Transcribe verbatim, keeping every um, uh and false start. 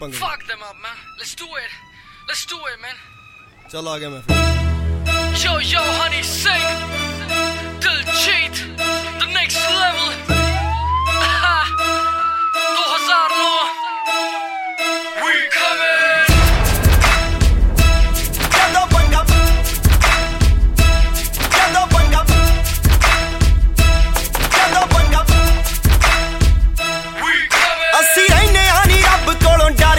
पंगे। Fuck them up, man. Let's do it. Let's do it, man. चल आ गया मैं फिर। Yo, yo, honey, sing.